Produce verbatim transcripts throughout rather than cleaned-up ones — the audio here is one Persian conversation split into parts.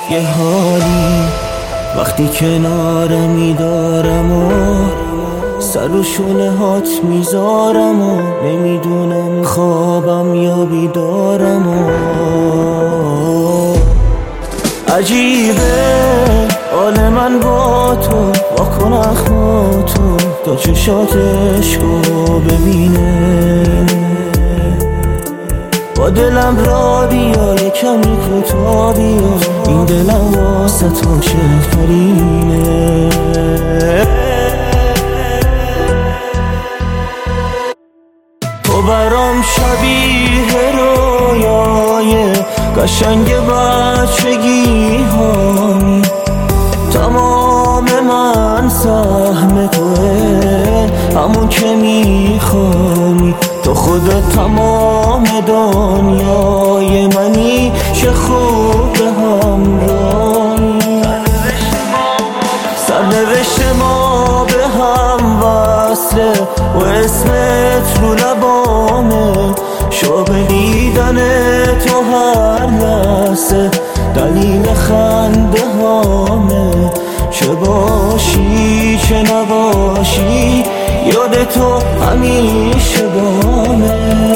یه حالی وقتی کنارمی دارم و سر و شونه هات میذارم و نمیدونم خوابم یا بیدارم و عجیبه حال من با تو، واکن اخماتو تا چشات عشقو ببینه، با دلم را بیا یکمی کوتا بیا، این دلم واسه تو شکرینه. تو برام شبیه رویای قشنگ بچگی هامی، تمام من سهم توه، همون که میخوانی، تو خودت تمام دنیای منی، چه خوب به همراهی، سرنوشت ما به هم وصله و اسمت رو لبامه، شوق دیدن تو هر لحظه دلیل خنده هامه، چه باشی چه نباشی یاد تو همیشه بامه.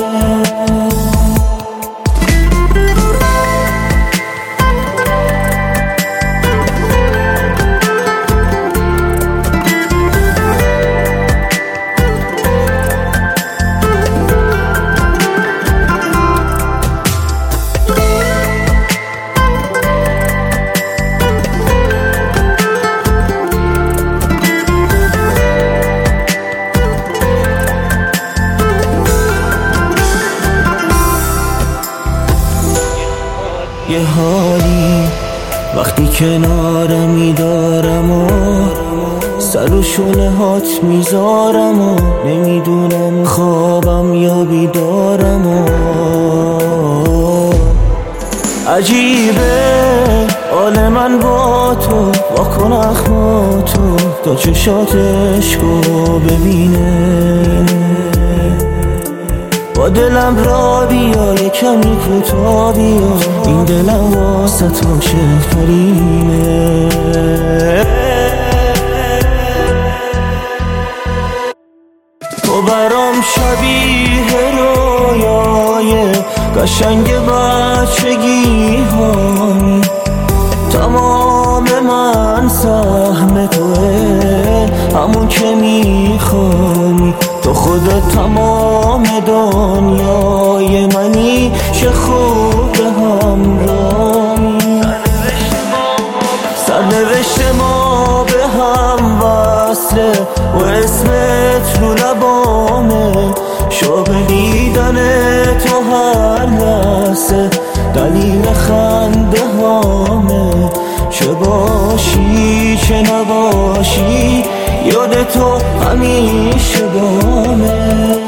یه حالی وقتی کنارمی دارم و سر و شونه هات میذارم و نمیدونم خوابم یا بیدارم و عجیبه حال من با تو، واکن اخماتو تا چشات عشقو ببینه، با دلم را بیا یکمی کوتا بیا، این دلم واسه تو شکرینه. تو برام شبیه رویای قشنگ بچگی هامی، تمام من سهم توه، همون که میخوانی، تو خودت تمام دنیای منی، چه خوب به همراهی، سرنوشت ما به هم وصله و اسمت رو لبامه، شوق دیدن تو هر لحظه دلیل خنده هامه، چه باشی چه نباشی یاد تو همیشه بامه.